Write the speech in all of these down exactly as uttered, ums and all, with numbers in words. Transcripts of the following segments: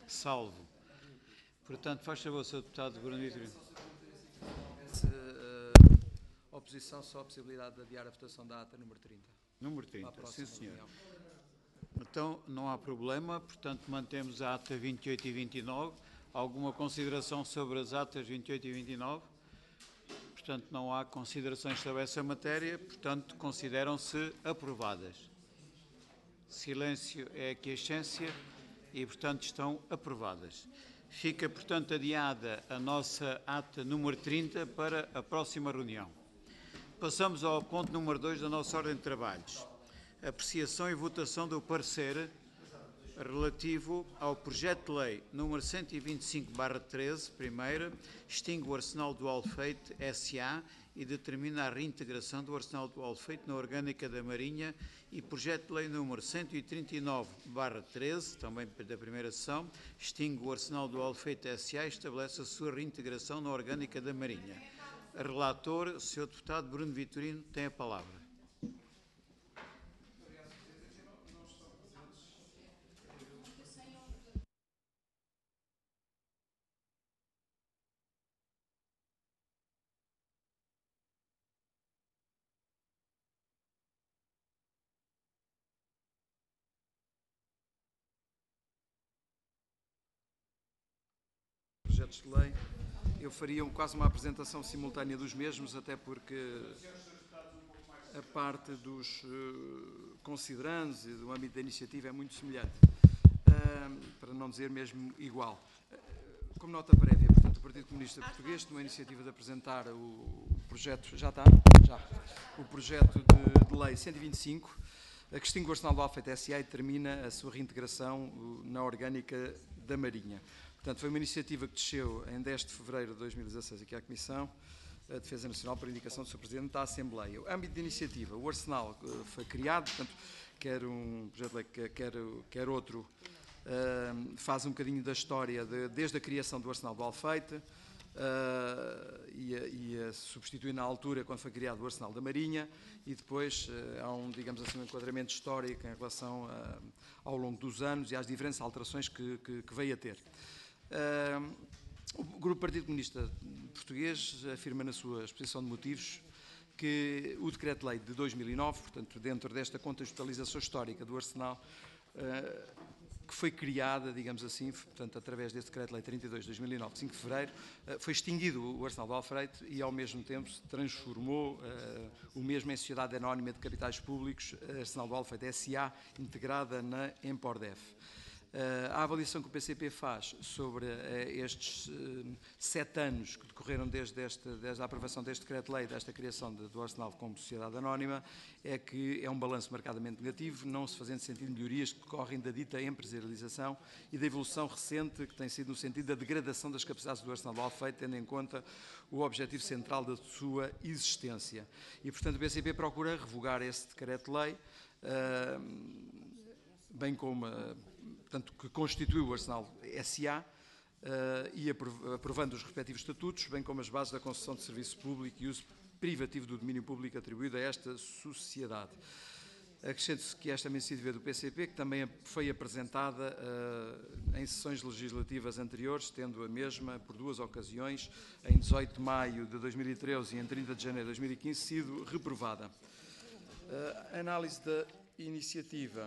Salvo. Portanto, faz favor, senhor Deputado Bruno Vitorino. Se, uh, oposição, só a possibilidade de adiar a votação da ata número trinta. Número trinta, sim senhor. Reunião. Então, não há problema, portanto, mantemos a ata vinte e oito e vinte e nove. Alguma consideração sobre as atas vinte e oito e vinte e nove? Portanto, não há considerações sobre essa matéria, portanto, consideram-se aprovadas. Silêncio é a quiescência e, portanto, estão aprovadas. Fica, portanto, adiada a nossa ata número trinta para a próxima reunião. Passamos ao ponto número dois da nossa ordem de trabalhos. Apreciação e votação do parecer relativo ao projeto de lei número cento e vinte e cinco barra treze, primeira, extingue o Arsenal do Alfeite S A e determina a reintegração do Arsenal do Alfeite na Orgânica da Marinha, e projeto de lei número cento e trinta e nove barra treze, também da primeira sessão, extingue o Arsenal do Alfeite S A e estabelece a sua reintegração na Orgânica da Marinha. A relator, o senhor Deputado Bruno Vitorino, tem a palavra. Projetos de lei, eu faria quase uma apresentação simultânea dos mesmos, até porque a parte dos uh, considerandos e do âmbito da iniciativa é muito semelhante, uh, para não dizer mesmo igual. Uh, como nota prévia, portanto, o Partido Comunista Português tem uma iniciativa de apresentar o projeto, já está? Já. O projeto de, de lei cento e vinte e cinco, a que extingue o Arsenal do Alfeite S A e determina a sua reintegração uh, na Orgânica da Marinha. Portanto, foi uma iniciativa que desceu em dez de fevereiro de dois mil e dezasseis aqui à Comissão a Defesa Nacional por indicação do senhor Presidente da Assembleia. O âmbito de iniciativa, o Arsenal uh, foi criado, portanto, quer um projeto de lei, quer, quer outro, uh, faz um bocadinho da história de, desde a criação do Arsenal do Alfeite uh, e, a, e a substituir na altura, quando foi criado, o Arsenal da Marinha, e depois uh, há um, digamos assim, um enquadramento histórico em relação a, ao longo dos anos e às diferentes alterações que, que, que veio a ter. Uh, o Grupo Partido Comunista Português afirma na sua exposição de motivos que o Decreto-Lei de dois mil e nove, portanto, dentro desta contextualização histórica do Arsenal, uh, que foi criada, digamos assim, portanto, através deste Decreto-Lei trinta e dois de dois mil e nove, de cinco de fevereiro, uh, foi extinguido o Arsenal do Alfeite e, ao mesmo tempo, se transformou uh, o mesmo em Sociedade Anónima de Capitais Públicos, Arsenal do Alfeite S A, integrada na Empordef. Uh, a avaliação que o P C P faz sobre uh, estes uh, sete anos que decorreram desde, esta, desde a aprovação deste decreto-lei, desta criação de, do Arsenal como sociedade anónima, é que é um balanço marcadamente negativo, não se fazendo sentido melhorias que decorrem da dita empresarialização e da evolução recente que tem sido no sentido da degradação das capacidades do Arsenal do Alfeite, tendo em conta o objetivo central da sua existência. E, portanto, o P C P procura revogar esse decreto-lei, uh, bem como uh, portanto, que constituiu o Arsenal S A uh, e aprovando os respectivos estatutos, bem como as bases da concessão de serviço público e uso privativo do domínio público atribuído a esta sociedade. Acrescento-se que esta iniciativa do P C P, que também foi apresentada uh, em sessões legislativas anteriores, tendo a mesma, por duas ocasiões, em dezoito de maio de dois mil e treze e em trinta de janeiro de dois mil e quinze, sido reprovada. Uh, análise da iniciativa,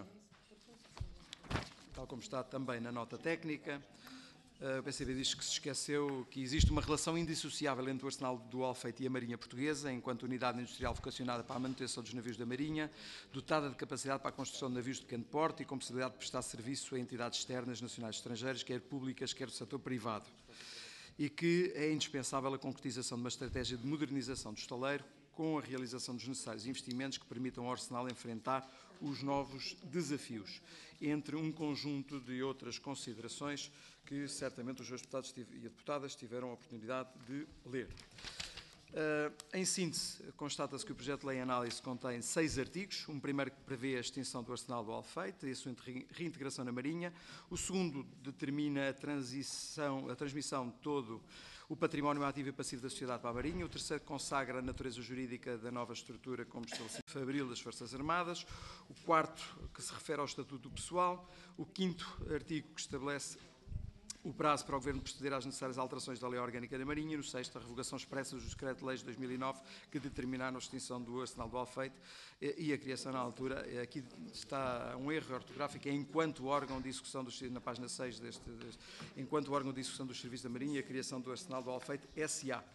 tal como está também na nota técnica, o P C P diz que se esqueceu que existe uma relação indissociável entre o Arsenal do Alfeite e a Marinha Portuguesa, enquanto unidade industrial vocacionada para a manutenção dos navios da Marinha, dotada de capacidade para a construção de navios de pequeno porte e com possibilidade de prestar serviço a entidades externas, nacionais e estrangeiras, quer públicas, quer do setor privado, e que é indispensável a concretização de uma estratégia de modernização do estaleiro, com a realização dos necessários investimentos que permitam ao Arsenal enfrentar os novos desafios, entre um conjunto de outras considerações que certamente os deputados e deputadas tiveram a oportunidade de ler. Uh, em síntese, constata-se que o projeto de lei em análise contém seis artigos. Um primeiro que prevê a extinção do Arsenal do Alfeite e a sua reintegração na Marinha. O segundo determina a, transição, a transmissão de todo o património ativo e passivo da sociedade para a Marinha. O terceiro consagra a natureza jurídica da nova estrutura como estabelecido em Fabril das Forças Armadas. O quarto, que se refere ao Estatuto do Pessoal. O quinto artigo, que estabelece o prazo para o Governo proceder às necessárias alterações da Lei Orgânica da Marinha e no sexto, a revogação expressa dos Decretos-Leis de dois mil e nove que determinaram a extinção do Arsenal do Alfeite e a criação na altura, aqui está um erro ortográfico, é enquanto órgão de execução dos, na página seis deste, deste enquanto órgão de execução dos Serviços da Marinha e a criação do Arsenal do Alfeite S A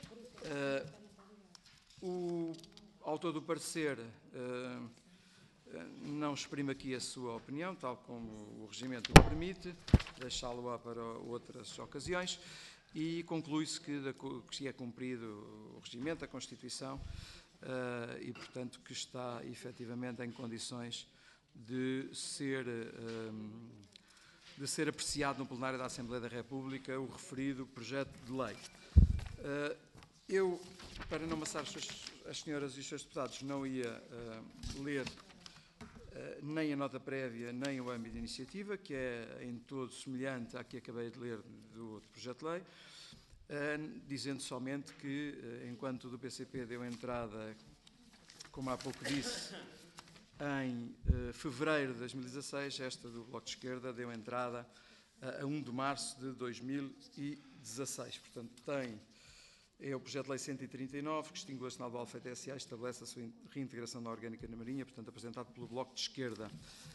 Uh, o autor do parecer uh, não exprime aqui a sua opinião, tal como o regimento o permite, deixá-lo-á para outras ocasiões, e conclui-se que, que é cumprido o regimento, a Constituição, uh, e, portanto, que está efetivamente em condições de ser, um, de ser apreciado no plenário da Assembleia da República o referido projeto de lei. Uh, eu, para não amassar as, as senhoras e os seus deputados, não ia uh, ler Uh, nem a nota prévia, nem o âmbito de iniciativa, que é em todo semelhante à que acabei de ler do outro projeto de lei, uh, dizendo somente que, uh, enquanto do P C P deu entrada, como há pouco disse, em uh, fevereiro de dois mil e dezasseis, esta do Bloco de Esquerda deu entrada uh, a primeiro de março de dois mil e dezasseis. Portanto, tem... É o projeto de lei cento e trinta e nove, que extingue o Arsenal do Alfeite S A e estabelece a sua reintegração na Orgânica na Marinha, portanto, apresentado pelo Bloco de Esquerda.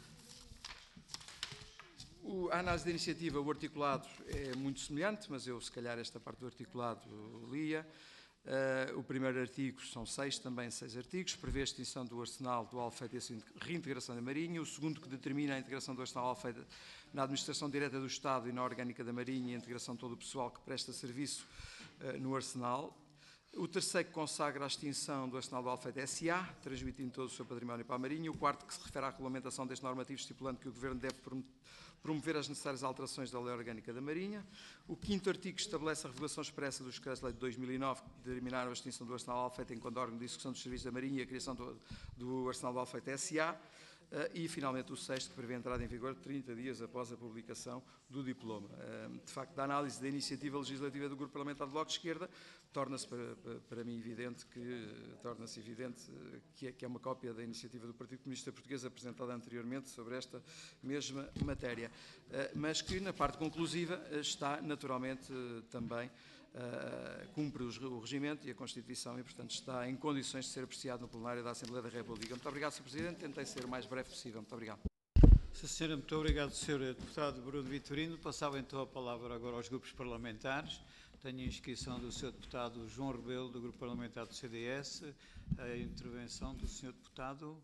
O, a análise da iniciativa, o articulado é muito semelhante, mas eu, se calhar, esta parte do articulado lia. Uh, o primeiro artigo são seis, também seis artigos, prevê a extinção do Arsenal do Alfeite e a sua reintegração na Marinha. O segundo, que determina a integração do Arsenal do Alfeite na administração direta do Estado e na Orgânica da Marinha e a integração de todo o pessoal que presta serviço no Arsenal. O terceiro, que consagra a extinção do Arsenal do Alfeite S A, transmitindo todo o seu património para a Marinha. O quarto, que se refere à regulamentação deste normativo, estipulando que o Governo deve promover as necessárias alterações da Lei Orgânica da Marinha. O quinto artigo, que estabelece a revogação expressa dos Decretos-Lei de dois mil e nove, que determinaram a extinção do Arsenal do Alfeite enquanto órgão de execução dos Serviços da Marinha e a criação do, do Arsenal do Alfeite S A. Uh, e, finalmente, o sexto, que prevê a entrada em vigor trinta dias após a publicação do diploma. Uh, de facto, da análise da iniciativa legislativa do Grupo Parlamentar do Bloco de Esquerda, torna-se para, para, para mim evidente que, uh, torna-se evidente uh, que, é, que é uma cópia da iniciativa do Partido Comunista Português apresentada anteriormente sobre esta mesma matéria, uh, mas que, na parte conclusiva, uh, está naturalmente uh, também Uh, cumpre o regimento e a Constituição e, portanto, está em condições de ser apreciado no plenário da Assembleia da República. Muito obrigado, senhor Presidente. Tentei ser o mais breve possível. Muito obrigado. Sim, senhora, muito obrigado, senhor Deputado Bruno Vitorino. Passava então a palavra agora aos grupos parlamentares. Tenho a inscrição do senhor Deputado João Rebelo, do Grupo Parlamentar do C D S, a intervenção do senhor Deputado...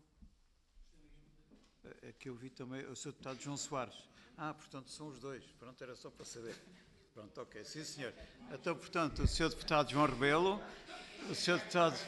Aqui eu vi também o senhor Deputado João Soares. Ah, portanto, são os dois. Pronto, era só para saber. Pronto, ok. Sim, senhor. Então, portanto, o senhor Deputado João Rebelo, o senhor Deputado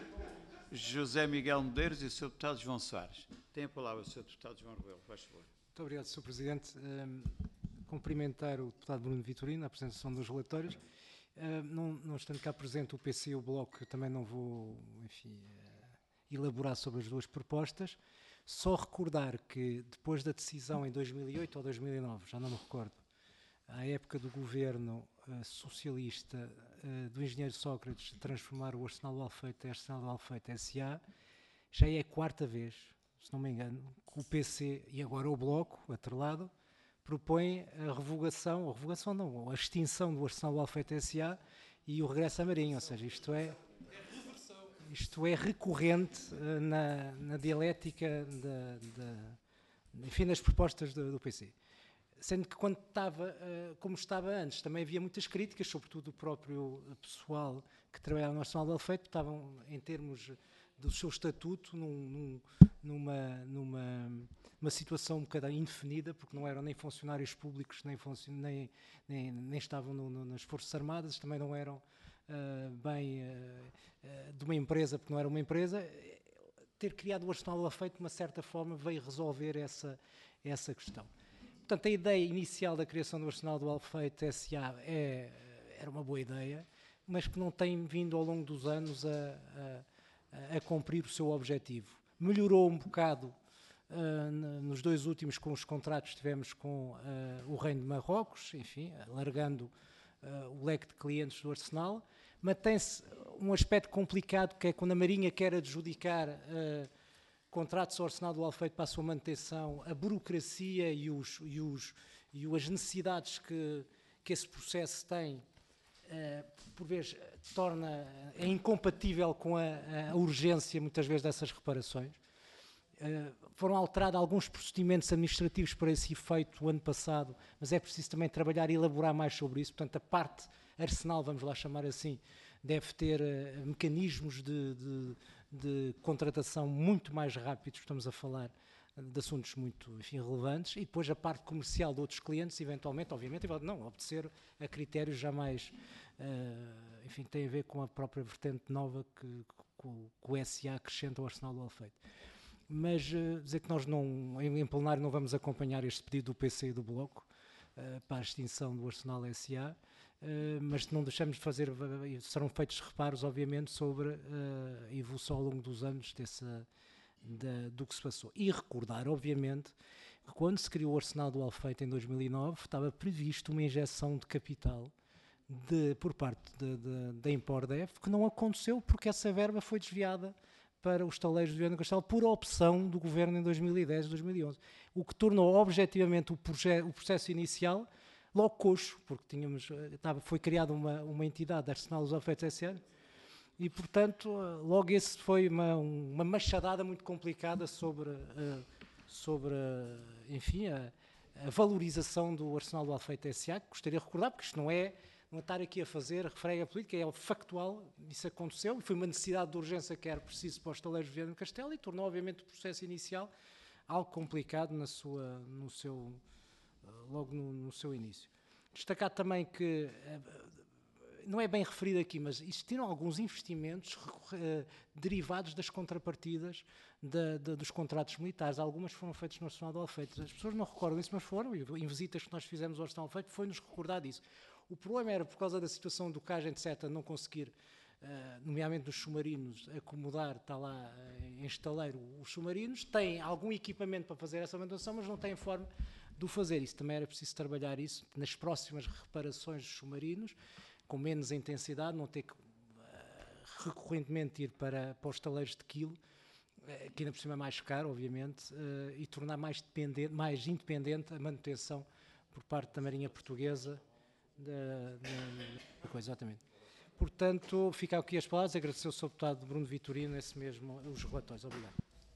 José Miguel Medeiros e o senhor Deputado João Soares. Tem a palavra o senhor Deputado João Rebelo, faz favor. Muito obrigado, senhor Presidente. Um, cumprimentar o Deputado Bruno Vitorino, a apresentação dos relatórios. Uh, não, não estando cá presente o P C e o Bloco, também não vou, enfim, uh, elaborar sobre as duas propostas. Só recordar que, depois da decisão em dois mil e oito ou dois mil e nove, já não me recordo, à época do governo uh, socialista uh, do engenheiro Sócrates de transformar o Arsenal do Alfeite em Arsenal do Alfeite S A, já é a quarta vez, se não me engano, que o P C e agora o Bloco, atrelado, propõe a revogação, a revogação não, a extinção do Arsenal do Alfeite S A e o regresso à Marinha, ou seja, isto é, isto é recorrente uh, na, na dialética da, da, enfim, das propostas do, do P C. Sendo que quando estava, como estava antes, também havia muitas críticas, sobretudo o próprio pessoal que trabalhava no Arsenal do Alfeite, estavam em termos do seu estatuto num, num, numa, numa uma situação um bocadinho indefinida, porque não eram nem funcionários públicos, nem, funci nem, nem, nem estavam no, no, nas Forças Armadas, também não eram uh, bem uh, uh, de uma empresa, porque não era uma empresa. Ter criado o Arsenal do Alfeite, de uma certa forma, veio resolver essa, essa questão. Portanto, a ideia inicial da criação do Arsenal do Alfeite S A é, era uma boa ideia, mas que não tem vindo ao longo dos anos a, a, a cumprir o seu objetivo. Melhorou um bocado uh, nos dois últimos com os contratos que tivemos com uh, o Reino de Marrocos, enfim, alargando uh, o leque de clientes do Arsenal, mas tem-se um aspecto complicado, que é quando a Marinha quer adjudicar uh, contratos ao Arsenal do Alfeite para a sua manutenção, a burocracia e, os, e, os, e as necessidades que, que esse processo tem, Uh, por vezes torna, é incompatível com a, a urgência muitas vezes dessas reparações. Uh, foram alterados alguns procedimentos administrativos para esse efeito o ano passado, mas é preciso também trabalhar e elaborar mais sobre isso. Portanto, a parte arsenal, vamos lá chamar assim, deve ter uh, mecanismos de, de, de contratação muito mais rápidos. Estamos a falar de assuntos muito, enfim, relevantes, e depois a parte comercial de outros clientes, eventualmente, obviamente, não, obedecer a critérios já mais, uh, enfim, que têm a ver com a própria vertente nova que, que, que o S A acrescenta ao arsenal do Alfeite. Mas uh, dizer que nós não, em, em plenário não vamos acompanhar este pedido do P C e do Bloco uh, para a extinção do arsenal S A, uh, mas não deixamos de fazer, serão feitos reparos, obviamente, sobre uh, a evolução ao longo dos anos dessa Da, do que se passou. E recordar, obviamente, que quando se criou o Arsenal do Alfeite em dois mil e nove, estava previsto uma injeção de capital de, por parte de, de, da Impordef, que não aconteceu porque essa verba foi desviada para os taleiros de Viana do Castelo por opção do Governo em dois mil e dez e dois mil e onze. O que tornou objetivamente o, proje, o processo inicial logo coxo, porque tínhamos, estava, foi criada uma, uma entidade de Arsenal dos Alfeites S A, e, portanto, logo esse foi uma, uma machadada muito complicada sobre, uh, sobre uh, enfim, a, a valorização do Arsenal do Alfeite S A, que gostaria de recordar, porque isto não é, não é estar aqui a fazer refrega política, é factual, isso aconteceu, e foi uma necessidade de urgência que era preciso para os taleiros de Viana do Castelo, e tornou, obviamente, o processo inicial algo complicado na sua, no seu, uh, logo no, no seu início. Destacar também que... Uh, não é bem referido aqui, mas existiram alguns investimentos uh, derivados das contrapartidas de, de, dos contratos militares. Algumas foram feitas no Arsenal do Alfeite. As pessoas não recordam isso, mas foram, e em visitas que nós fizemos ao Arsenal do Alfeite, foi-nos recordar disso. O problema era, por causa da situação do cais, etcétera, não conseguir, uh, nomeadamente dos submarinos, acomodar, está lá uh, em estaleiro, os submarinos. Têm algum equipamento para fazer essa manutenção, mas não têm forma de o fazer. Isso também era preciso trabalhar isso nas próximas reparações dos submarinos, com menos intensidade, não ter que uh, recorrentemente ir para, para os taleiros de quilo, uh, que ainda por cima é mais caro, obviamente, uh, e tornar mais, dependente, mais independente a manutenção por parte da Marinha Portuguesa da, da, da coisa, exatamente. Portanto, fica aqui as palavras, agradecer ao senhor Deputado Bruno Vitorino esse mesmo, os relatórios. Obrigado.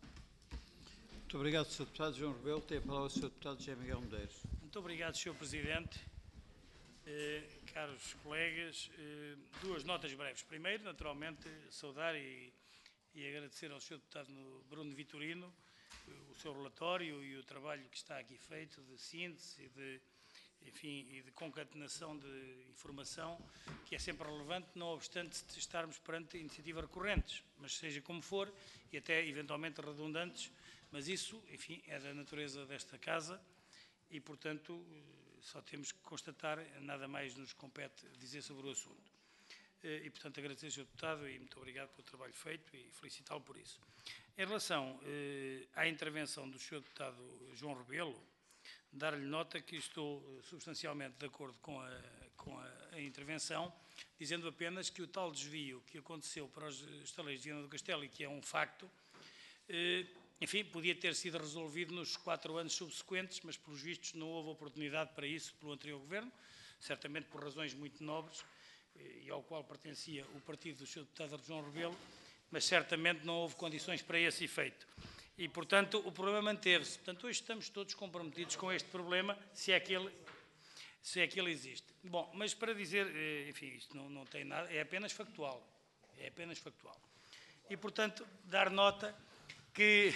Muito obrigado, senhor Deputado João Rebelo. Tem a palavra o senhor Deputado José Miguel Medeiros. Muito obrigado, senhor Presidente. Eh, caros colegas, eh, duas notas breves. Primeiro, naturalmente, saudar e, e agradecer ao senhor Deputado Bruno Vitorino eh, o seu relatório e o trabalho que está aqui feito de síntese e de, enfim, e de concatenação de informação, que é sempre relevante, não obstante estarmos perante iniciativas recorrentes, mas seja como for, e até eventualmente redundantes, mas isso, enfim, é da natureza desta Casa e, portanto, só temos que constatar, nada mais nos compete dizer sobre o assunto. E, portanto, agradecer ao senhor Deputado e muito obrigado pelo trabalho feito e felicitá-lo por isso. Em relação eh, à intervenção do senhor Deputado João Rebelo, dar-lhe nota que estou substancialmente de acordo com a, com a, a intervenção, dizendo apenas que o tal desvio que aconteceu para os estaleiros de Viana do Castelo e que é um facto, eh, enfim, podia ter sido resolvido nos quatro anos subsequentes, mas, pelos vistos, não houve oportunidade para isso pelo anterior Governo, certamente por razões muito nobres, e ao qual pertencia o partido do senhor Deputado João Rebelo, mas certamente não houve condições para esse efeito. E, portanto, o problema manteve-se. Portanto, hoje estamos todos comprometidos com este problema, se é que ele, se é que ele existe. Bom, mas para dizer, enfim, isto não, não tem nada, é apenas factual. É apenas factual. E, portanto, dar nota que,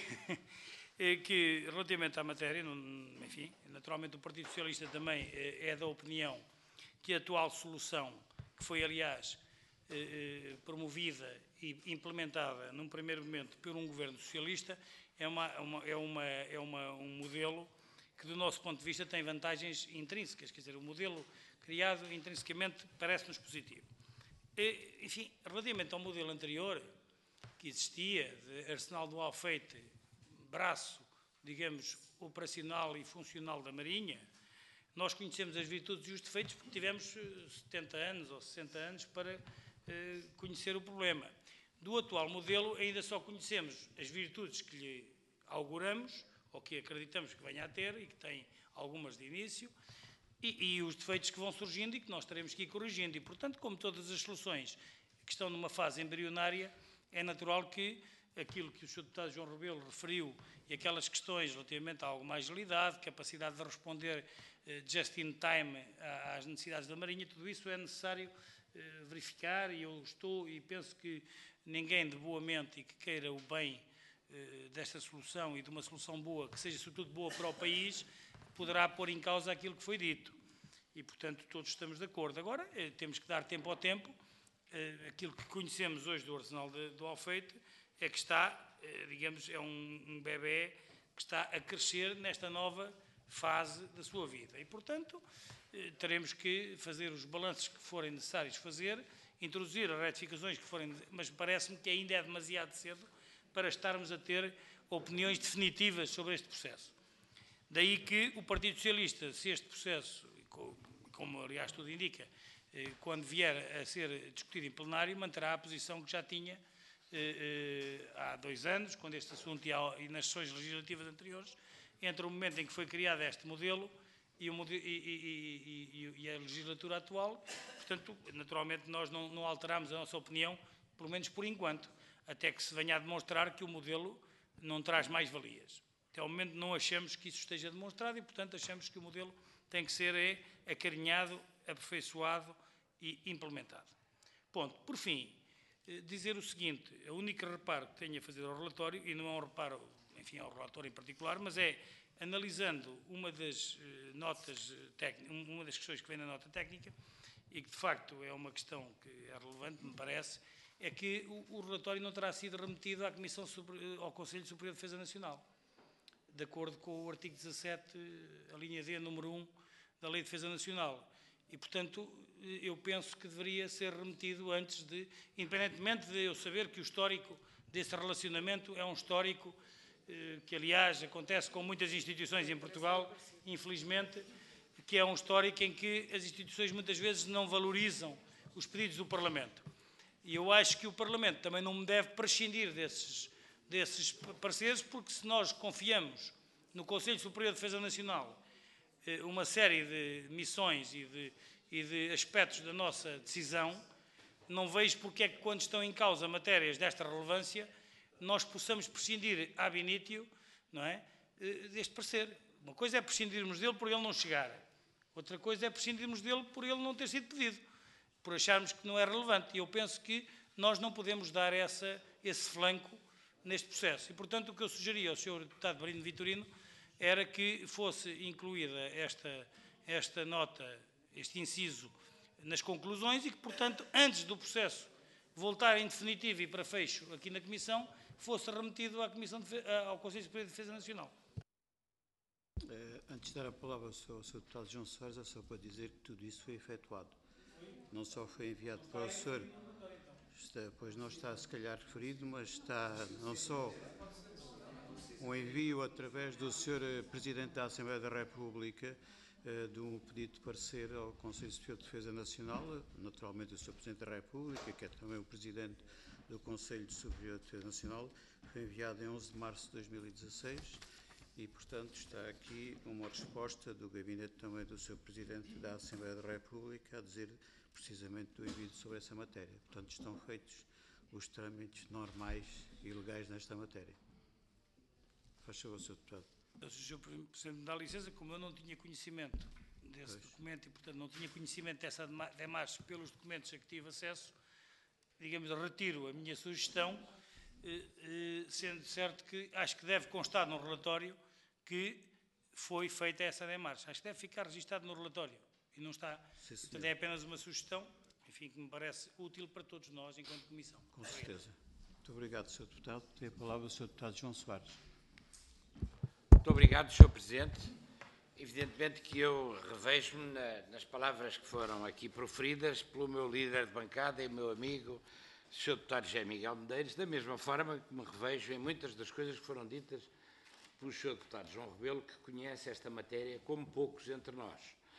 que relativamente à matéria, enfim, naturalmente o Partido Socialista também é da opinião que a atual solução, que foi, aliás, promovida e implementada num primeiro momento por um governo socialista, é, uma, uma, é, uma, é uma, um modelo que, do nosso ponto de vista, tem vantagens intrínsecas, quer dizer, o modelo criado intrinsecamente parece-nos positivo. E, enfim, relativamente ao modelo anterior, que existia, de Arsenal do Alfeite, braço, digamos, operacional e funcional da Marinha, nós conhecemos as virtudes e os defeitos porque tivemos setenta anos ou sessenta anos para eh, conhecer o problema. Do atual modelo ainda só conhecemos as virtudes que lhe auguramos ou que acreditamos que venha a ter e que tem algumas de início, e, e os defeitos que vão surgindo e que nós teremos que ir corrigindo. E, portanto, como todas as soluções que estão numa fase embrionária, é natural que aquilo que o senhor Deputado João Rebelo referiu e aquelas questões relativamente a alguma agilidade, capacidade de responder eh, just in time às necessidades da Marinha, tudo isso é necessário eh, verificar, e eu estou e penso que ninguém de boa mente e que queira o bem eh, desta solução e de uma solução boa, que seja sobretudo boa para o país, poderá pôr em causa aquilo que foi dito. E, portanto, todos estamos de acordo. Agora, eh, temos que dar tempo ao tempo. Eh, aquilo que conhecemos hoje do Arsenal de, do Alfeite é que está, eh, digamos, é um, um bebé que está a crescer nesta nova fase da sua vida. E, portanto, eh, teremos que fazer os balanços que forem necessários fazer, introduzir as retificações que forem, mas parece-me que ainda é demasiado cedo para estarmos a ter opiniões definitivas sobre este processo. Daí que o Partido Socialista, se este processo, como aliás tudo indica, quando vier a ser discutido em plenário, manterá a posição que já tinha há dois anos, quando este assunto ia e nas sessões legislativas anteriores, entre o momento em que foi criado este modelo e, o, e, e, e, e a legislatura atual. Portanto, naturalmente, nós não, não alteramos a nossa opinião, pelo menos por enquanto, até que se venha a demonstrar que o modelo não traz mais valias. Até ao momento não achamos que isso esteja demonstrado e, portanto, achamos que o modelo tem que ser é, acarinhado, aperfeiçoado e implementado. Ponto. Por fim, dizer o seguinte, o único reparo que tenho a fazer ao relatório, e não é um reparo, enfim, ao relatório em particular, mas é, analisando uma das notas técnicas, uma das questões que vem na nota técnica, e que de facto é uma questão que é relevante, me parece, é que o, o relatório não terá sido remetido à Comissão Super, ao Conselho Superior de Defesa Nacional, de acordo com o artigo dezassete, a linha D, número um, da Lei de Defesa Nacional. E, portanto, eu penso que deveria ser remetido antes de, independentemente de eu saber que o histórico desse relacionamento é um histórico eh, que, aliás, acontece com muitas instituições em Portugal, infelizmente, que é um histórico em que as instituições muitas vezes não valorizam os pedidos do Parlamento. E eu acho que o Parlamento também não deve prescindir desses, desses pareceres, porque se nós confiamos no Conselho Superior de Defesa Nacional uma série de missões e de, e de aspectos da nossa decisão, não vejo porque é que, quando estão em causa matérias desta relevância, nós possamos prescindir ab initio, não é, deste parecer. Uma coisa é prescindirmos dele por ele não chegar, outra coisa é prescindirmos dele por ele não ter sido pedido, por acharmos que não é relevante. E eu penso que nós não podemos dar essa, esse flanco neste processo. E, portanto, o que eu sugeria ao senhor Deputado Marino Vitorino era que fosse incluída esta, esta nota, este inciso, nas conclusões e que, portanto, antes do processo voltar em definitivo e para fecho aqui na Comissão, fosse remetido à Comissão de, ao Conselho Superior de Defesa Nacional. Uh, antes de dar a palavra ao senhor Deputado João Soares, é só para dizer que tudo isso foi efetuado. Não só foi enviado para o senhor, está, pois não está se calhar referido, mas está não só um envio através do senhor Presidente da Assembleia da República uh, de um pedido de parecer ao Conselho Superior de Defesa Nacional, naturalmente o senhor Presidente da República, que é também o Presidente do Conselho Superior de Defesa Nacional, foi enviado em onze de março de dois mil e dezasseis e, portanto, está aqui uma resposta do gabinete também do senhor Presidente da Assembleia da República a dizer precisamente do envio sobre essa matéria. Portanto, estão feitos os trâmites normais e legais nesta matéria. Faz favor, senhor Deputado. O senhor Presidente me dá licença, como eu não tinha conhecimento desse pois. documento e, portanto, não tinha conhecimento dessa demarche pelos documentos a que tive acesso, digamos, retiro a minha sugestão, eh, eh, sendo certo que acho que deve constar no relatório que foi feita essa demarche. Acho que deve ficar registado no relatório e não está. Sim, portanto, é apenas uma sugestão, enfim, que me parece útil para todos nós enquanto Comissão. Com certeza. Muito obrigado, senhor Deputado. Tem a palavra o senhor Deputado João Soares. Muito obrigado, senhor Presidente. Evidentemente que eu revejo-me na, nas palavras que foram aqui proferidas pelo meu líder de bancada e meu amigo, senhor Deputado José Miguel Medeiros, da mesma forma que me revejo em muitas das coisas que foram ditas pelo senhor Deputado João Rebelo, que conhece esta matéria como poucos entre nós.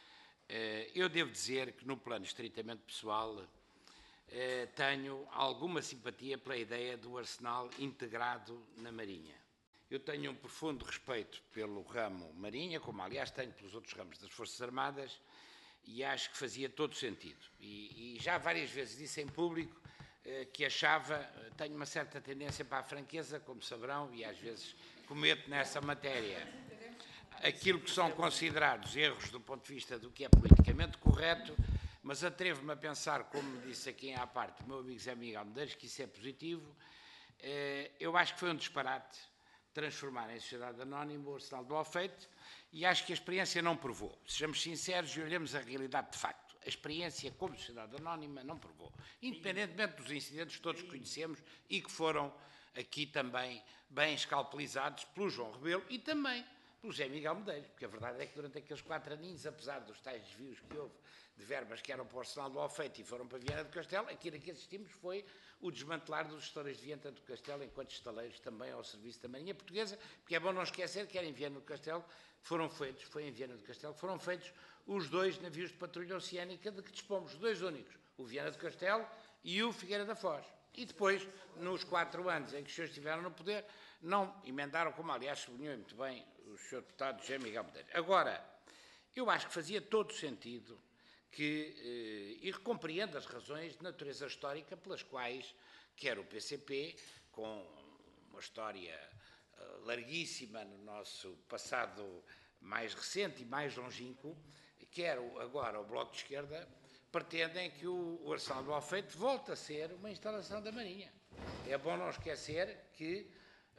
Eu devo dizer que, no plano estritamente pessoal, tenho alguma simpatia pela ideia do arsenal integrado na Marinha. eu tenho um profundo respeito pelo ramo Marinha, como aliás tenho pelos outros ramos das Forças Armadas, e acho que fazia todo sentido. E, e já várias vezes disse em público eh, que achava, tenho uma certa tendência para a franqueza, como saberão, e às vezes cometo nessa matéria aquilo que são considerados erros do ponto de vista do que é politicamente correto, mas atrevo-me a pensar, como disse aqui à parte o meu amigo Zé Miguel Medeiros, que isso é positivo. Eh, eu acho que foi um disparate transformar em sociedade anónima o Arsenal do Alfeite, e acho que a experiência não provou. Sejamos sinceros e olhemos a realidade de facto. A experiência como sociedade anónima não provou. Independentemente dos incidentes que todos conhecemos e que foram aqui também bem escalpelizados pelo João Rebelo e também pelo José Miguel Medeiros, porque a verdade é que durante aqueles quatro aninhos, apesar dos tais desvios que houve de verbas que eram para o Arsenal do Alfeite e foram para Viana do Castelo, aquilo a que assistimos foi o desmantelar dos estaleiros de Viana do Castelo enquanto estaleiros também ao serviço da Marinha Portuguesa, porque é bom não esquecer que era em Viana do Castelo foram feitos, foi em Viana do Castelo que foram feitos os dois navios de patrulha oceânica de que dispomos, os dois únicos, o Viana do Castelo e o Figueira da Foz. E depois, nos quatro anos em que os senhores estiveram no poder, não emendaram, como aliás sublinhou muito bem o senhor deputado José Miguel Medeiros. Agora, eu acho que fazia todo sentido que, eh, e compreendo as razões de natureza histórica pelas quais, quer o P C P, com uma história eh, larguíssima no nosso passado mais recente e mais longínquo, quer agora o Bloco de Esquerda, pretendem que o, o Arsenal do Alfeite volte a ser uma instalação da Marinha. É bom não esquecer que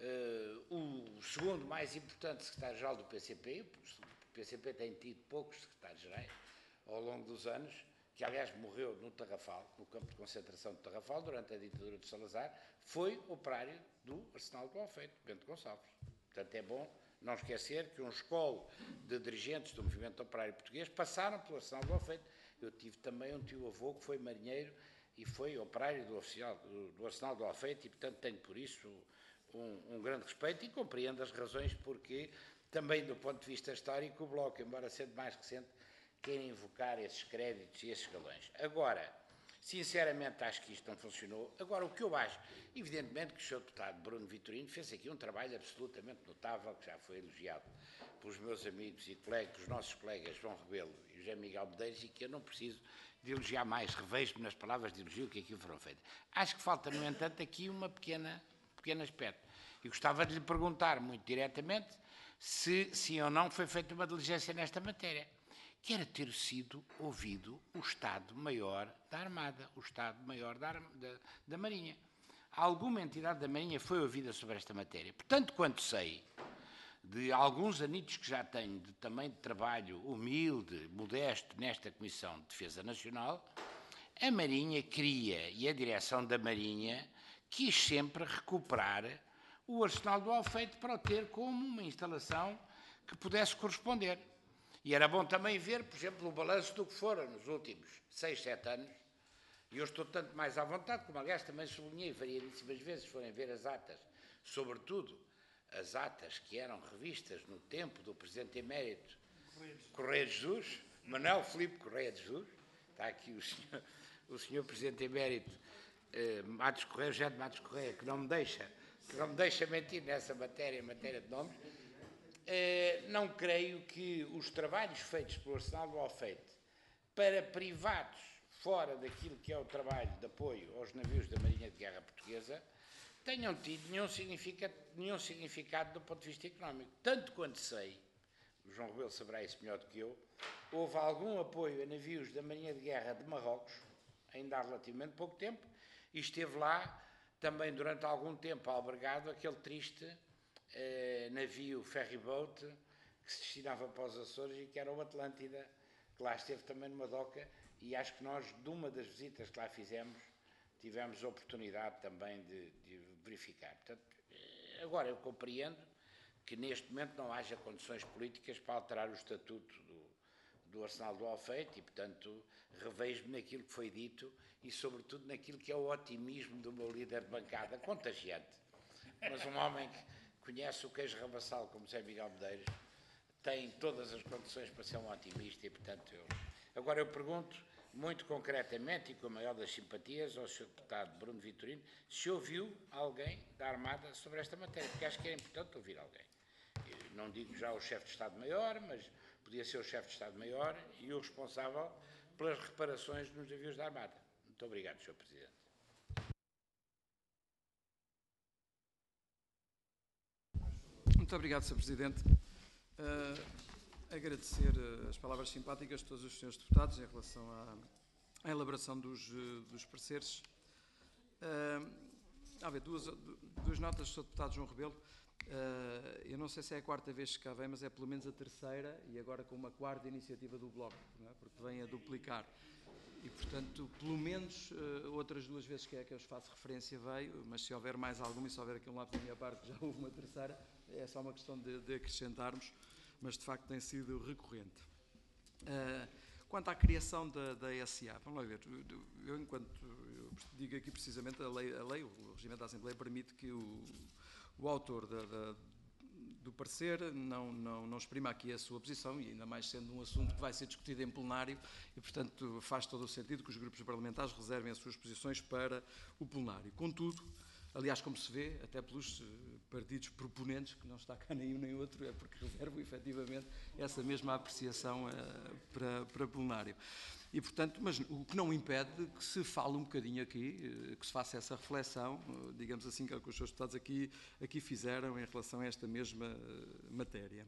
uh, o segundo mais importante secretário-geral do P C P, o P C P tem tido poucos secretários-gerais ao longo dos anos, que aliás morreu no Tarrafal, no campo de concentração de Tarrafal, durante a ditadura de Salazar, foi operário do Arsenal do Alfeite, Bento Gonçalves. Portanto, é bom não esquecer que um escolo de dirigentes do movimento operário português passaram pelo Arsenal do Alfeite. Eu tive também um tio-avô que foi marinheiro e foi operário do, oficial, do, do Arsenal do Alfeite e, portanto, tenho por isso um, um grande respeito e compreendo as razões porque, também do ponto de vista histórico, o Bloco, embora sendo mais recente, quer invocar esses créditos e esses escalões. Agora, sinceramente, acho que isto não funcionou. Agora, o que eu acho, evidentemente que o senhor deputado Bruno Vitorino fez aqui um trabalho absolutamente notável, que já foi elogiado pelos meus amigos e colegas, os nossos colegas João Rebelo e José Miguel Medeiros, e que eu não preciso de elogiar mais, revejo-me nas palavras de elogio que aqui foram feitas. Acho que falta, no entanto, aqui uma pequena, pequeno aspecto. E gostava de lhe perguntar, muito diretamente, se sim ou não foi feita uma diligência nesta matéria, que era ter sido ouvido o Estado-Maior da Armada, o Estado-Maior da, da, da Marinha. Alguma entidade da Marinha foi ouvida sobre esta matéria. Portanto, quanto sei, de alguns anitos que já tenho de, também de trabalho humilde, modesto, nesta Comissão de Defesa Nacional, a Marinha queria, e a direção da Marinha, quis sempre recuperar o Arsenal do Alfeite para o ter como uma instalação que pudesse corresponder. E era bom também ver, por exemplo, o balanço do que foram nos últimos seis, sete anos, e eu estou tanto mais à vontade, como aliás também sublinhei variedíssimas vezes, forem ver as atas, sobretudo as atas que eram revistas no tempo do Presidente Emérito Correia de Jesus, Manuel Filipe Correia de Jesus, está aqui o senhor, o senhor Presidente Emérito eh, Matos Correia, José de Matos Correia, que não me deixa, que não me deixa mentir nessa matéria, matéria de nomes. Eh, não creio que os trabalhos feitos pelo Arsenal do Alfeite para privados fora daquilo que é o trabalho de apoio aos navios da Marinha de Guerra Portuguesa tenham tido nenhum significado, nenhum significado do ponto de vista económico. Tanto quanto sei, o João Rebelo saberá isso melhor do que eu, houve algum apoio a navios da Marinha de Guerra de Marrocos, ainda há relativamente pouco tempo, e esteve lá também durante algum tempo albergado aquele triste eh, navio ferryboat que se destinava para os Açores e que era o Atlântida, que lá esteve também numa doca, e acho que nós, de uma das visitas que lá fizemos, tivemos a oportunidade também de, de verificar. Portanto, agora eu compreendo que neste momento não haja condições políticas para alterar o estatuto do, do Arsenal do Alfeite e, portanto, revejo-me naquilo que foi dito e, sobretudo, naquilo que é o otimismo do meu líder de bancada, contagiante. Mas um homem que conhece o queijo rabassal como Zé Miguel Medeiros tem todas as condições para ser um otimista e, portanto, eu... Agora eu pergunto, muito concretamente e com a maior das simpatias ao senhor Deputado Bruno Vitorino, se ouviu alguém da Armada sobre esta matéria, porque acho que era importante ouvir alguém. Eu não digo já o chefe de Estado-Maior, mas podia ser o chefe de Estado-Maior e o responsável pelas reparações nos navios da Armada. Muito obrigado, senhor Presidente. Muito obrigado, senhor Presidente. Uh, agradecer as palavras simpáticas de todos os senhores deputados em relação à, à elaboração dos, dos pareceres. Uh, há ver, duas, duas notas do senhor Deputado João Rebelo. Uh, eu não sei se é a quarta vez que cá vem, mas é pelo menos a terceira e agora com uma quarta iniciativa do Bloco, não é? Porque vem a duplicar. E, portanto, pelo menos uh, outras duas vezes que é que eu faço referência veio, mas se houver mais alguma e se houver aqui um lápis da minha parte que já houve uma terceira, é só uma questão de, de acrescentarmos, mas de facto tem sido recorrente. Uh, quanto à criação da, da S A, vamos lá ver, eu enquanto eu digo aqui precisamente a lei, a lei o regimento da Assembleia permite que o, o autor da, da, do parecer não, não, não exprima aqui a sua posição, e ainda mais sendo um assunto que vai ser discutido em plenário, e portanto faz todo o sentido que os grupos parlamentares reservem as suas posições para o plenário. Contudo, aliás, como se vê, até pelos partidos proponentes, que não está cá nenhum nem outro, é porque reservam efetivamente essa mesma apreciação uh, para, para plenário. E, portanto, mas o que não impede que se fale um bocadinho aqui, que se faça essa reflexão, digamos assim, que é o que os seus deputados aqui, aqui fizeram em relação a esta mesma matéria.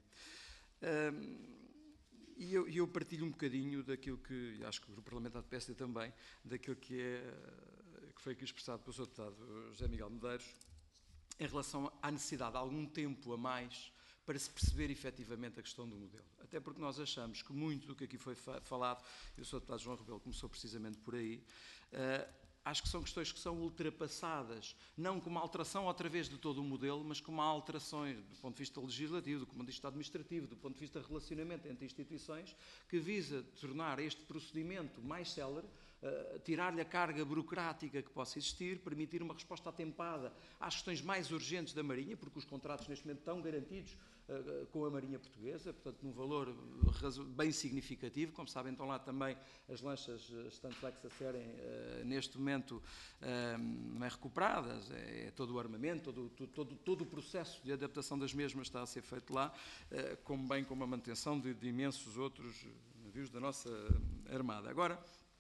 Um, e eu, eu partilho um bocadinho daquilo que, e acho que o Grupo Parlamentar do P S D também, daquilo que, é, que foi aqui expressado pelo seu deputado José Miguel Medeiros, em relação à necessidade de algum tempo a mais para se perceber efetivamente a questão do modelo. Até porque nós achamos que muito do que aqui foi falado, e o senhor deputado João Rebelo começou precisamente por aí, uh, acho que são questões que são ultrapassadas, não como uma alteração outra vez de todo o modelo, mas como alterações do ponto de vista legislativo, do ponto de vista administrativo, do ponto de vista de relacionamento entre instituições, que visa tornar este procedimento mais célere, Uh, tirar-lhe a carga burocrática que possa existir, permitir uma resposta atempada às questões mais urgentes da Marinha, porque os contratos neste momento estão garantidos uh, com a Marinha Portuguesa, portanto num valor bem significativo. Como sabem, estão lá também as lanchas Stand-Flex a serem uh, neste momento uh, não é recuperadas, é, é todo o armamento, todo, todo, todo, todo o processo de adaptação das mesmas está a ser feito lá, uh, como bem como a manutenção de, de imensos outros navios da nossa Armada. Agora,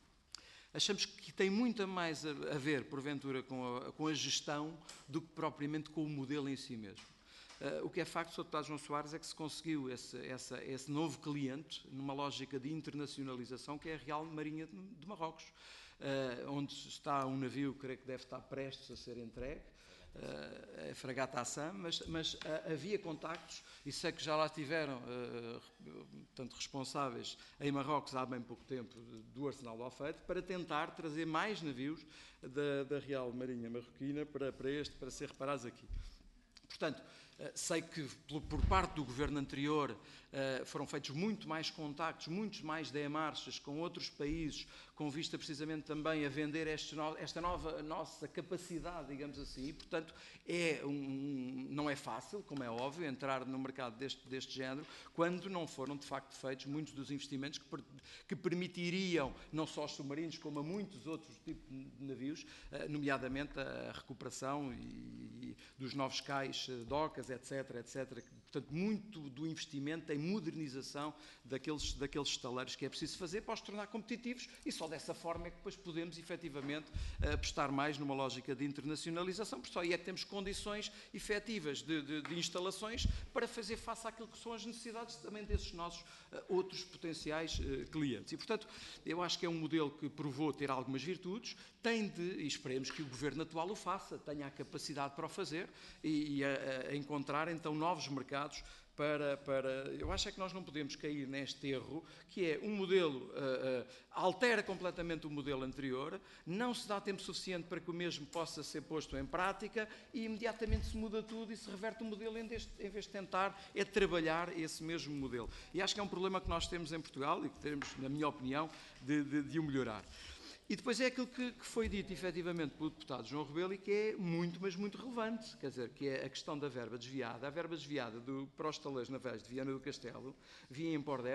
achamos que tem muito mais a ver, porventura, com a, com a gestão do que propriamente com o modelo em si mesmo. Uh, o que é facto, senhor Deputado João Soares, é que se conseguiu esse, essa, esse novo cliente numa lógica de internacionalização que é a Real Marinha de, de Marrocos, uh, onde está um navio que creio que deve estar prestes a ser entregue, Uh, a fragata Assam, mas, mas uh, havia contactos, e sei que já lá estiveram uh, tanto responsáveis em Marrocos há bem pouco tempo do Arsenal do Alfeite, para tentar trazer mais navios da, da Real Marinha Marroquina para, para, este, para ser reparados aqui. Portanto, sei que por parte do governo anterior foram feitos muito mais contactos, muitos mais demarches com outros países, com vista precisamente também a vender este no, esta nova nossa capacidade, digamos assim, e, portanto, é um, não é fácil, como é óbvio, entrar no mercado deste, deste género, quando não foram, de facto, feitos muitos dos investimentos que, que permitiriam, não só aos submarinos, como a muitos outros tipos de navios, nomeadamente a recuperação e, e dos novos cais, docas, etc, etc. Portanto, muito do investimento em modernização daqueles, daqueles estaleiros que é preciso fazer para os tornar competitivos, e só dessa forma é que depois podemos, efetivamente, apostar mais numa lógica de internacionalização, porque só aí é que temos condições efetivas de, de, de instalações para fazer face àquilo que são as necessidades também desses nossos uh, outros potenciais uh, clientes. E, portanto, eu acho que é um modelo que provou ter algumas virtudes, tem de, e esperemos que o governo atual o faça, tenha a capacidade para o fazer e, e a, a encontrar, então, novos mercados Para, para, eu acho é que nós não podemos cair neste erro, que é um modelo, uh, uh, altera completamente o modelo anterior, não se dá tempo suficiente para que o mesmo possa ser posto em prática e imediatamente se muda tudo e se reverte o modelo em vez, em vez de tentar é trabalhar esse mesmo modelo. E acho que é um problema que nós temos em Portugal e que temos, na minha opinião, de, de, de o melhorar. E depois é aquilo que, que foi dito, efetivamente, pelo deputado João Rebelo e que é muito, mas muito relevante, quer dizer, que é a questão da verba desviada. A verba desviada do, para os estaleiros navios de Viana do Castelo, via em Pordef,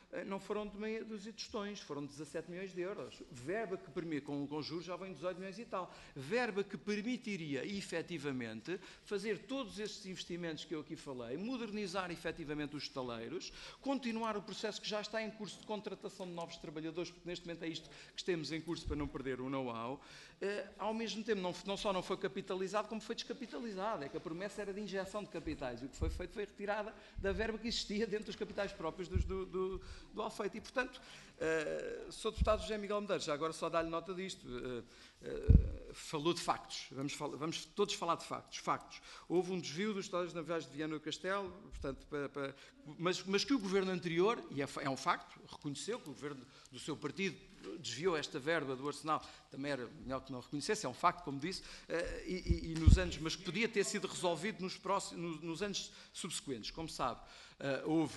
não foram de meia dúzia de tostões, foram dezassete milhões de euros. Verba que permite, com, com juros já vem dezoito milhões e tal. Verba que permitiria, efetivamente, fazer todos estes investimentos que eu aqui falei, modernizar efetivamente os estaleiros, continuar o processo que já está em curso de contratação de novos trabalhadores, porque neste momento é isto que temos em curso para não perder o know-how. Uh, ao mesmo tempo, não, não só não foi capitalizado, como foi descapitalizado. É que a promessa era de injeção de capitais. E o que foi feito foi retirada da verba que existia dentro dos capitais próprios dos, do, do, do Alfeite. E, portanto, uh, Senhor Deputado José Miguel Medeiros, já agora só dar-lhe nota disto, uh, uh, falou de factos. Vamos, fal vamos todos falar de factos. Factos. Houve um desvio dos estados naviais de Viana do Castelo, portanto, para, para, mas, mas que o governo anterior, e é, é um facto, reconheceu que o governo do seu partido desviou esta verba do Arsenal, também era melhor que não reconhecesse, é um facto, como disse, e, e, e nos anos, mas que podia ter sido resolvido nos, próximos, nos anos subsequentes. Como sabe, houve,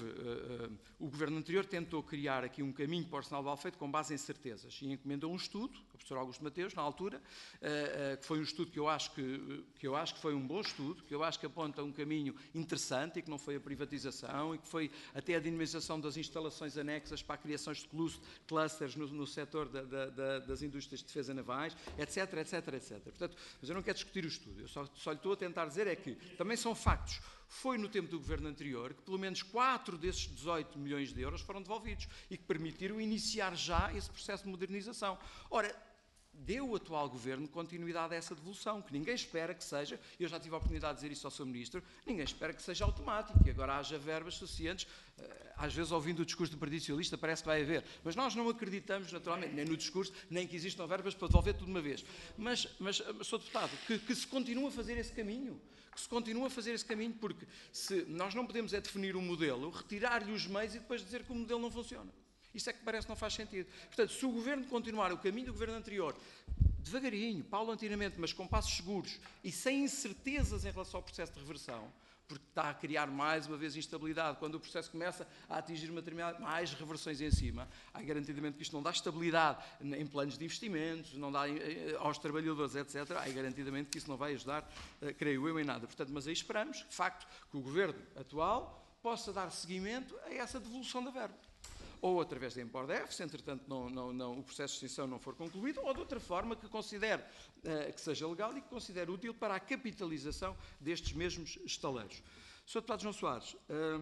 o governo anterior tentou criar aqui um caminho para o Arsenal do Alfeite com base em certezas e encomendou um estudo, o professor Augusto Mateus, na altura, que foi um estudo que eu acho que, que eu acho que foi um bom estudo, que eu acho que aponta um caminho interessante e que não foi a privatização e que foi até a dinamização das instalações anexas para a criação de clusters no, no setor da, da, da, das indústrias de defesa navais, etc, etc, etcétera. Portanto, mas eu não quero discutir o estudo, eu só, só lhe estou a tentar dizer é que também são factos. Foi no tempo do governo anterior que pelo menos quatro desses dezoito milhões de euros foram devolvidos e que permitiram iniciar já esse processo de modernização. Ora, deu o atual governo continuidade a essa devolução, que ninguém espera que seja, eu já tive a oportunidade de dizer isso ao senhor Ministro, ninguém espera que seja automático, que agora haja verbas suficientes, às vezes ouvindo o discurso do Partido Socialista parece que vai haver, mas nós não acreditamos naturalmente, nem no discurso, nem que existam verbas para devolver tudo de uma vez. Mas, mas senhor Deputado, que, que se continue a fazer esse caminho, que se continue a fazer esse caminho, porque se nós não podemos é definir um modelo, retirar-lhe os meios e depois dizer que o modelo não funciona. Isso é que parece que não faz sentido. Portanto, se o Governo continuar o caminho do Governo anterior, devagarinho, paulatinamente, mas com passos seguros e sem incertezas em relação ao processo de reversão, porque está a criar mais uma vez instabilidade, quando o processo começa a atingir uma determinada, mais reversões em cima, há garantidamente que isto não dá estabilidade em planos de investimentos, não dá aos trabalhadores, etcétera, há garantidamente que isso não vai ajudar, creio eu, em nada. Portanto, mas aí esperamos, de facto, que o Governo atual possa dar seguimento a essa devolução da verba. Ou através da Empordef, se entretanto não, não, não, o processo de extinção não for concluído, ou de outra forma que considere uh, que seja legal e que considere útil para a capitalização destes mesmos estaleiros. senhor Deputado João Soares, uh, uh,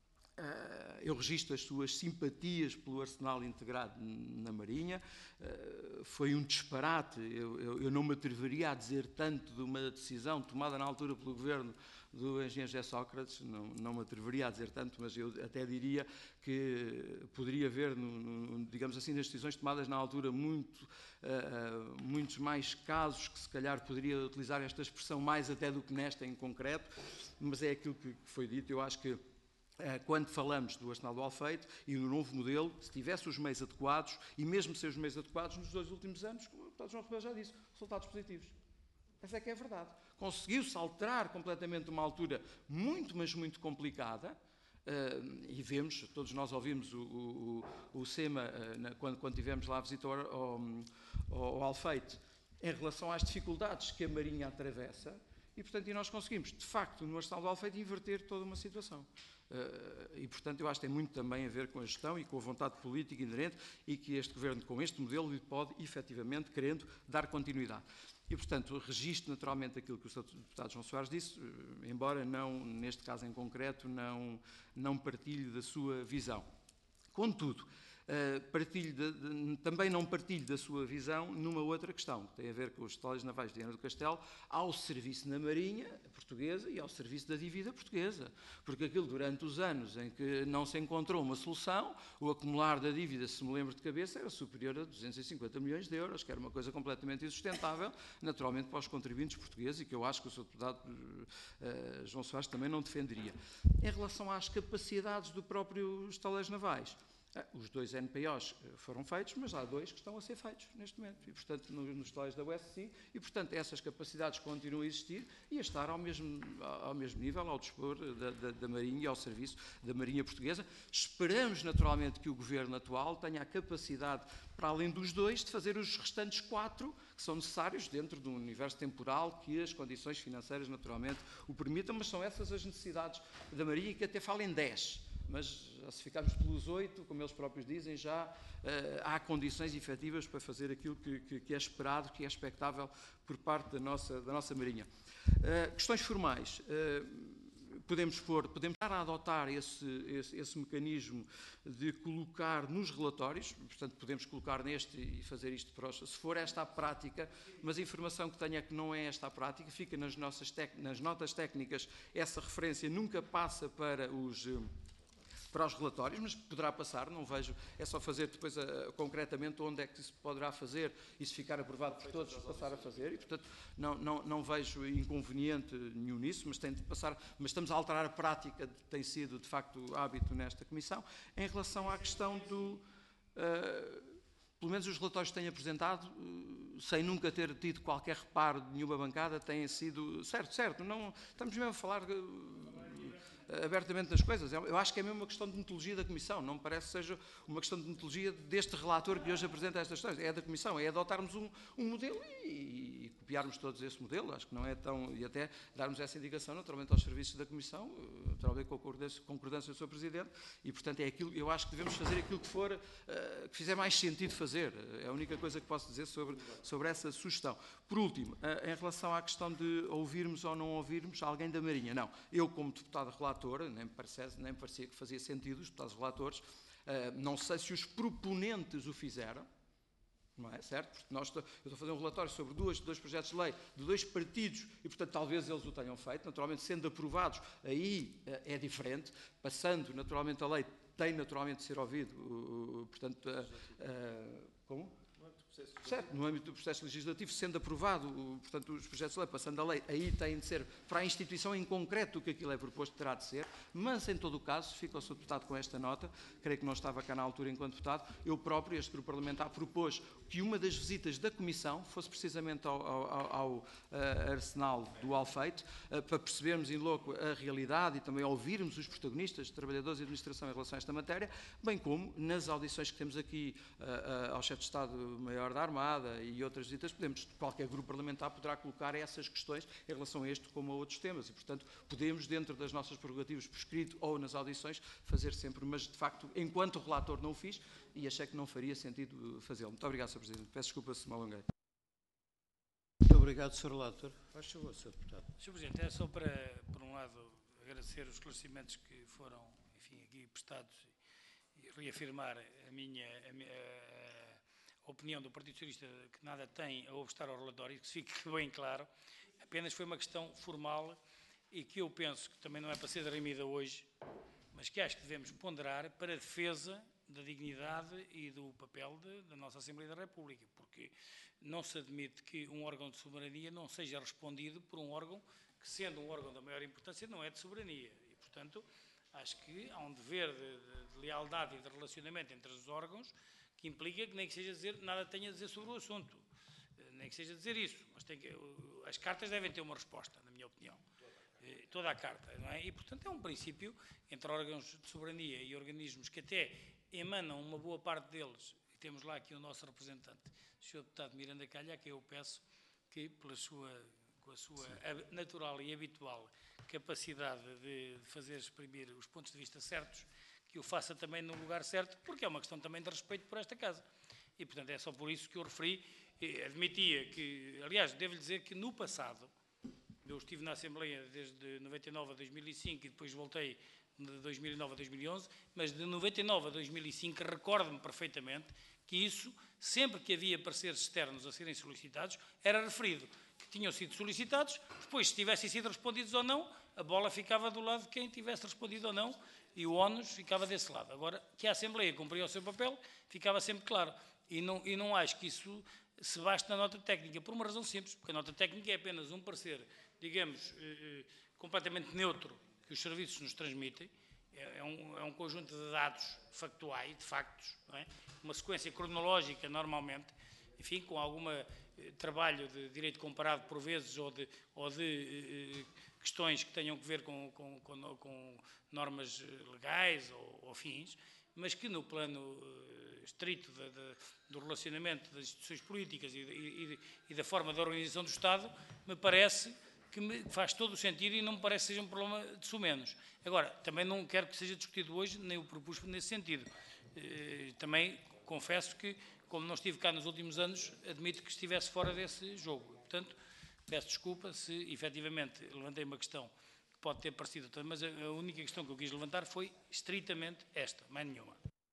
eu registro as suas simpatias pelo arsenal integrado na Marinha, uh, foi um disparate, eu, eu, eu não me atreveria a dizer tanto de uma decisão tomada na altura pelo Governo do engenheiro José Sócrates, não, não me atreveria a dizer tanto, mas eu até diria que poderia haver, no, no, digamos assim, nas decisões tomadas na altura, muito, uh, muitos mais casos que se calhar poderia utilizar esta expressão mais até do que nesta em concreto, mas é aquilo que, que foi dito. Eu acho que uh, quando falamos do Arsenal do Alfeite e do novo modelo, se tivesse os meios adequados, e mesmo sem os meios adequados, nos dois últimos anos, como o deputado João Rebelo já disse, resultados positivos. Essa é que é a verdade. Conseguiu-se alterar completamente uma altura muito, mas muito complicada, uh, e vemos, todos nós ouvimos o, o, o SEMA uh, na, quando, quando tivemos lá a visita ao, ao, ao Alfeite, em relação às dificuldades que a Marinha atravessa, e portanto e nós conseguimos, de facto, no Arsenal do Alfeite, inverter toda uma situação. Uh, e, portanto, eu acho que tem muito também a ver com a gestão e com a vontade política inerente e que este Governo, com este modelo, lhe pode, efetivamente, querendo dar continuidade. E, portanto, registro naturalmente aquilo que o senhor Deputado João Soares disse, embora não, neste caso em concreto, não, não partilhe da sua visão. Contudo, uh, partilho de, de, também não partilho da sua visão numa outra questão, que tem a ver com os estaleiros navais de Viana do Castelo, ao serviço na Marinha portuguesa e ao serviço da dívida portuguesa. Porque aquilo, durante os anos em que não se encontrou uma solução, o acumular da dívida, se me lembro de cabeça, era superior a duzentos e cinquenta milhões de euros, que era uma coisa completamente insustentável, naturalmente para os contribuintes portugueses, e que eu acho que o senhor Deputado uh, João Soares também não defenderia. Em relação às capacidades do próprio estaleiros navais, os dois N P Os foram feitos, mas há dois que estão a ser feitos neste momento, e portanto nos estaleiros da U S C, e portanto essas capacidades continuam a existir e a estar ao mesmo, ao mesmo nível, ao dispor da, da, da Marinha e ao serviço da Marinha Portuguesa. Esperamos naturalmente que o Governo atual tenha a capacidade, para além dos dois, de fazer os restantes quatro que são necessários dentro de um universo temporal que as condições financeiras naturalmente o permitam, mas são essas as necessidades da Marinha, que até falam em dez. mas se ficarmos pelos oito, como eles próprios dizem, já uh, há condições efetivas para fazer aquilo que, que, que é esperado, que é expectável por parte da nossa, da nossa Marinha. Uh, questões formais. Uh, Podemos pôr, podemos estar a adotar esse, esse, esse mecanismo de colocar nos relatórios, portanto podemos colocar neste e fazer isto para os, se for esta a prática, mas a informação que tenho é que não é esta a prática, fica nas, nossas tec, nas notas técnicas, essa referência nunca passa para os... para os relatórios, mas poderá passar, não vejo, é só fazer depois uh, concretamente onde é que isso poderá fazer e se ficar aprovado por todos passar a fazer e, portanto, não, não, não vejo inconveniente nenhum nisso, mas tem de passar, mas estamos a alterar a prática que tem sido, de facto, hábito nesta Comissão. Em relação à questão do, uh, pelo menos os relatórios que tenho apresentado, uh, sem nunca ter tido qualquer reparo de nenhuma bancada, têm sido, certo, certo, não, estamos mesmo a falar... Uh, abertamente das coisas. Eu acho que é mesmo uma questão de metodologia da Comissão, não me parece que seja uma questão de metodologia deste relator que hoje apresenta estas questões, é da Comissão, é adotarmos um, um modelo e, e copiarmos todos esse modelo, acho que não é tão, e até darmos essa indicação naturalmente aos serviços da Comissão, naturalmente com a concordância, concordância do senhor Presidente, e portanto é aquilo, eu acho que devemos fazer aquilo que for, uh, que fizer mais sentido fazer, é a única coisa que posso dizer sobre, sobre essa sugestão. Por último, uh, em relação à questão de ouvirmos ou não ouvirmos alguém da Marinha, não, eu como deputado relator, nem me, parecia, nem me parecia que fazia sentido, os deputados relatores, uh, não sei se os proponentes o fizeram, não é certo? Porque nós, eu estou a fazer um relatório sobre dois, dois projetos de lei de dois partidos e, portanto, talvez eles o tenham feito, naturalmente sendo aprovados, aí uh, é diferente, passando naturalmente a lei, tem naturalmente de ser ouvido, uh, uh, portanto, uh, uh, como? Certo, no âmbito do processo legislativo, sendo aprovado, portanto, os projetos de lei, passando a lei, aí têm de ser para a instituição em concreto o que aquilo é proposto, terá de ser, mas em todo o caso, fica o senhor deputado com esta nota, creio que não estava cá na altura enquanto deputado, eu próprio, este grupo parlamentar, propôs que uma das visitas da Comissão fosse precisamente ao, ao, ao uh, Arsenal do Alfeite, uh, para percebermos em loco a realidade e também ouvirmos os protagonistas, trabalhadores e administração em relação a esta matéria, bem como nas audições que temos aqui uh, uh, ao chefe de Estado-Maior da Armada e outras visitas, podemos, qualquer grupo parlamentar poderá colocar essas questões em relação a este como a outros temas e, portanto, podemos, dentro das nossas prerrogativas por escrito ou nas audições, fazer sempre, mas, de facto, enquanto relator não o fiz e achei que não faria sentido fazê-lo. Muito obrigado, senhor Presidente. Peço desculpa se me alonguei. Muito obrigado, senhor Relator. Faz favor, senhor Deputado. senhor Presidente, é só para, por um lado, agradecer os esclarecimentos que foram, enfim, aqui prestados e reafirmar a minha... A minha a opinião do Partido Socialista, que nada tem a obstar ao relatório, que se fique bem claro, apenas foi uma questão formal e que eu penso que também não é para ser dirimida hoje, mas que acho que devemos ponderar para a defesa da dignidade e do papel de, da nossa Assembleia da República, porque não se admite que um órgão de soberania não seja respondido por um órgão que, sendo um órgão da maior importância, não é de soberania. E, portanto, acho que há um dever de, de, de lealdade e de relacionamento entre os órgãos que implica que nem que seja dizer, nada tenha a dizer sobre o assunto, nem que seja dizer isso, mas tem que, as cartas devem ter uma resposta, na minha opinião, toda a carta, não é? E, portanto, é um princípio entre órgãos de soberania e organismos que até emanam uma boa parte deles, e temos lá aqui o nosso representante, o senhor Deputado Miranda Calha, que eu peço que, pela sua, com a sua Sim. natural e habitual capacidade de fazer exprimir os pontos de vista certos, que o faça também no lugar certo, porque é uma questão também de respeito por esta Casa. E, portanto, é só por isso que eu referi, admitia que, aliás, devo-lhe dizer que no passado, eu estive na Assembleia desde noventa e nove a dois mil e cinco e depois voltei de dois mil e nove a dois mil e onze, mas de noventa e nove a dois mil e cinco recordo-me perfeitamente que isso, sempre que havia pareceres externos a serem solicitados, era referido que tinham sido solicitados, depois, se tivessem sido respondidos ou não, a bola ficava do lado de quem tivesse respondido ou não, e o ónus ficava desse lado. Agora, que a Assembleia cumpria o seu papel, ficava sempre claro. E não, e não acho que isso se baste na nota técnica, por uma razão simples, porque a nota técnica é apenas um parecer, digamos, eh, completamente neutro, que os serviços nos transmitem, é, é, um, é um conjunto de dados factuais, de factos, não é? Uma sequência cronológica, normalmente, enfim, com algum eh, trabalho de direito comparado, por vezes, ou de... Ou de eh, questões que tenham que ver com, com, com, com normas legais ou, ou fins, mas que no plano uh, estrito de, de, do relacionamento das instituições políticas e, e, e da forma da organização do Estado, me parece que me faz todo o sentido e não me parece que seja um problema de sumenos. Agora, também não quero que seja discutido hoje, nem o propus nesse sentido. Eh, também confesso que, como não estive cá nos últimos anos, admito que estivesse fora desse jogo. Portanto, peço desculpa se efetivamente levantei uma questão que pode ter parecido, mas a única questão que eu quis levantar foi estritamente esta, mais nenhuma.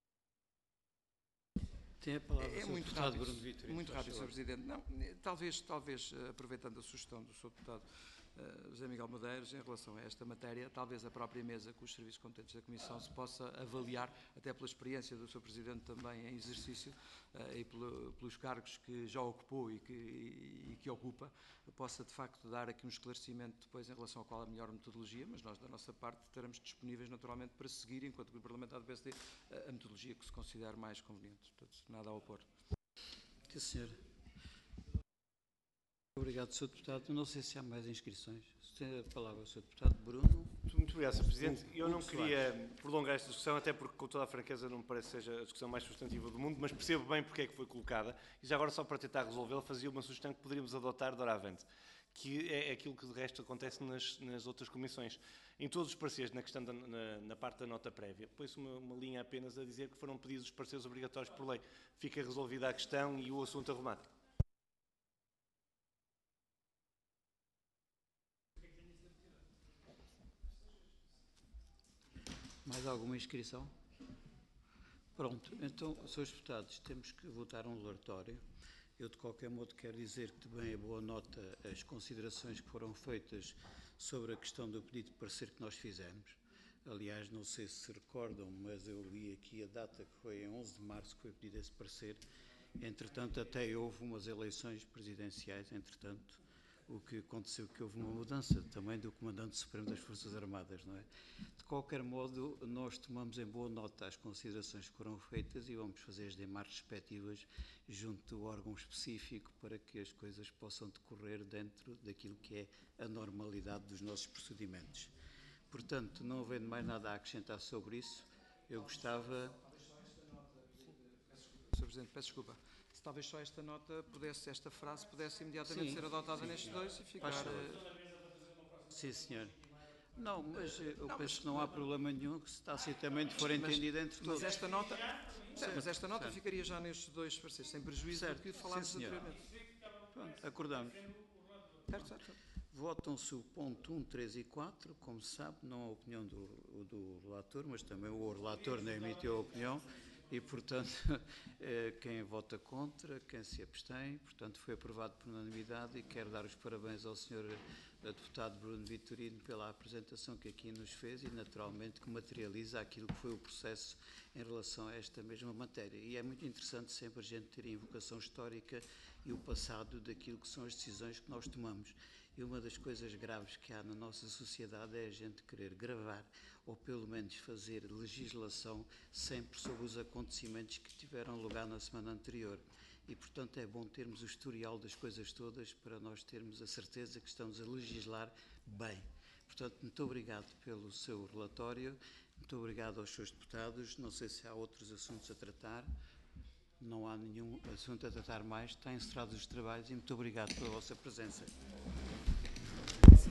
Tem a palavra, É muito deputado rápido, Bruno Vitorino. muito rápido, senhor Presidente. Não, talvez, talvez, aproveitando a sugestão do senhor Deputado uh, José Miguel Medeiros, em relação a esta matéria, talvez a própria mesa com os serviços competentes da Comissão se possa avaliar, até pela experiência do senhor Presidente também em exercício uh, e pelo, pelos cargos que já ocupou e que, e, e que ocupa, possa de facto dar aqui um esclarecimento depois em relação a qual a melhor metodologia, mas nós da nossa parte estaremos disponíveis naturalmente para seguir, enquanto Grupo Parlamentar do P S D, a metodologia que se considere mais conveniente. Portanto, nada a opor. Sim, senhor. Obrigado, senhor Deputado. Não sei se há mais inscrições. Se tem a palavra o senhor Deputado Bruno. Muito obrigado, senhor Presidente. Eu não Hugo queria prolongar esta discussão, até porque, com toda a franqueza, não me parece que seja a discussão mais substantiva do mundo, mas percebo bem porque é que foi colocada. E já agora, só para tentar resolvê-la, fazia uma sugestão que poderíamos adotar de hora avante, que é aquilo que de resto acontece nas, nas outras comissões. Em todos os pareceres, na, questão da, na, na parte da nota prévia, pôs-se uma, uma linha apenas a dizer que foram pedidos os pareceres obrigatórios por lei. Fica resolvida a questão e o assunto arrumado. Mais alguma inscrição? Pronto, então, senhores deputados, temos que votar um relatório. Eu, de qualquer modo, quero dizer que também é boa nota as considerações que foram feitas sobre a questão do pedido de parecer que nós fizemos. Aliás, não sei se se recordam, mas eu li aqui a data que foi em onze de março que foi pedido esse parecer. Entretanto, até houve umas eleições presidenciais, entretanto, o que aconteceu que houve uma mudança também do Comandante Supremo das Forças Armadas, não é? De qualquer modo, nós tomamos em boa nota as considerações que foram feitas e vamos fazer as demais respectivas junto do órgão específico para que as coisas possam decorrer dentro daquilo que é a normalidade dos nossos procedimentos. Portanto, não havendo mais nada a acrescentar sobre isso, eu gostava... senhor Presidente, peço desculpa. Se talvez só esta nota pudesse, esta frase pudesse imediatamente Sim, ser adotada sim, nestes sim. dois e ficar... Faz favor. eh, Sim, senhor. Não, mas eu penso que não há problema nenhum que se tacitamente for entendido entre todos. Mas esta nota, certo, mas esta nota certo. ficaria já nestes dois pareceres, sem prejuízo Certo, do que falámos sim, senhor. anteriormente. Pronto, acordamos. Certo, certo, certo. Votam-se o ponto um, três e quatro, como se sabe, não a opinião do, do relator, mas também o relator não emitiu a opinião e, portanto, quem vota contra, quem se abstém, portanto, foi aprovado por unanimidade e quero dar os parabéns ao senhor deputado Bruno Vitorino pela apresentação que aqui nos fez e, naturalmente, que materializa aquilo que foi o processo em relação a esta mesma matéria. E é muito interessante sempre a gente ter a invocação histórica e o passado daquilo que são as decisões que nós tomamos. E uma das coisas graves que há na nossa sociedade é a gente querer gravar ou pelo menos fazer legislação sempre sobre os acontecimentos que tiveram lugar na semana anterior. E, portanto, é bom termos o historial das coisas todas para nós termos a certeza que estamos a legislar bem. Portanto, muito obrigado pelo seu relatório, muito obrigado aos seus deputados. Não sei se há outros assuntos a tratar. Não há nenhum assunto a tratar mais. Está encerrados os trabalhos e muito obrigado pela vossa presença.